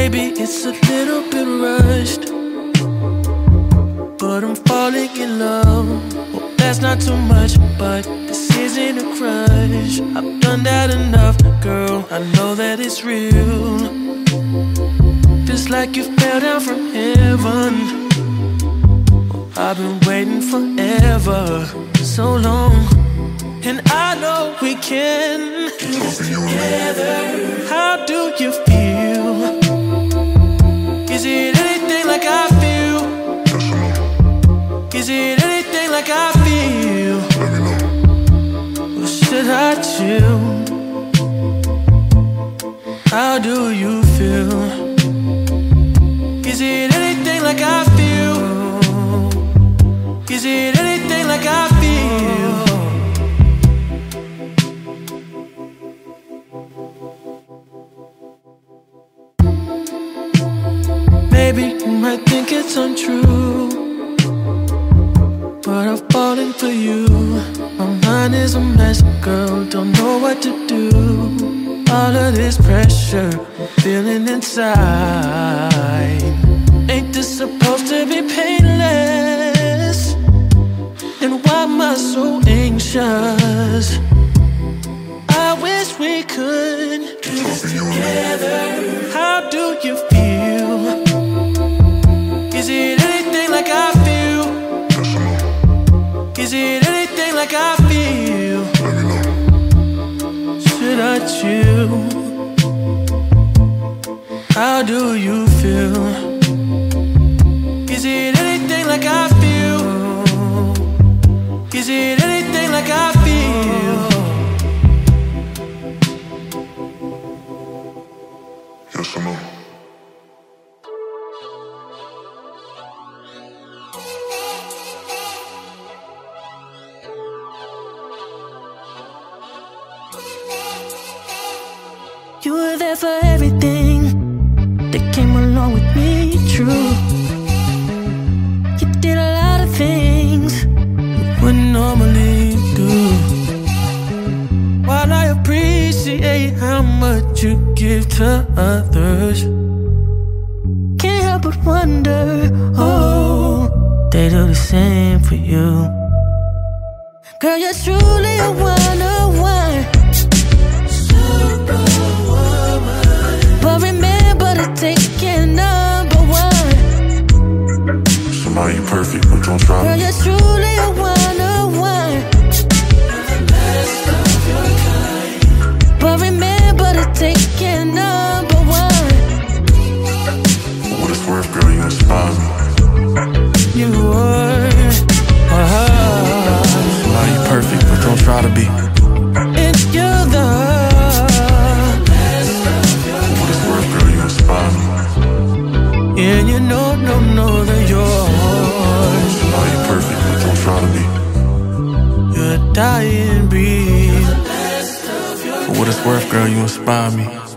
Maybe it's a little bit rushed, but I'm falling in love. Well, that's not too much, but this isn't a crush. I've done that enough, girl, I know that it's real. Just like you fell down from heaven. I've been waiting forever, so long. And I know we can do this together. How do you feel? Is it anything like I feel? Is it anything like I feel? Or should I chill? How do you feel? Is it anything like I feel? Is it anything like I feel? Maybe you might think it's untrue, but I've fallen for you. My mind is a mess, girl, don't know what to do. All of this pressure I'm feeling inside. Ain't this supposed to be painless? And why am I so anxious? I wish we could do this together. How do you feel? Is it anything like I feel? Is it anything like I feel? Should I chill? How do you feel? Is it anything like I feel? Is it anything like I feel? Yes or no? You were there for everything that came along with me, true. You did a lot of things you wouldn't normally do. While I appreciate how much you give to others, can't help but wonder, oh, they do the same for you. Girl, you're truly a one-on-one. But remember to take care number one. Somebody perfect, but don't try. Girl, you're truly a one-on-one. But remember to take care number one. For what it's worth, girl, you inspire me. You are. Somebody perfect, but don't try to be. And you're the and you know that you're perfect, but don't try to be. You're a dying breed. For what it's worth, girl, you inspire me.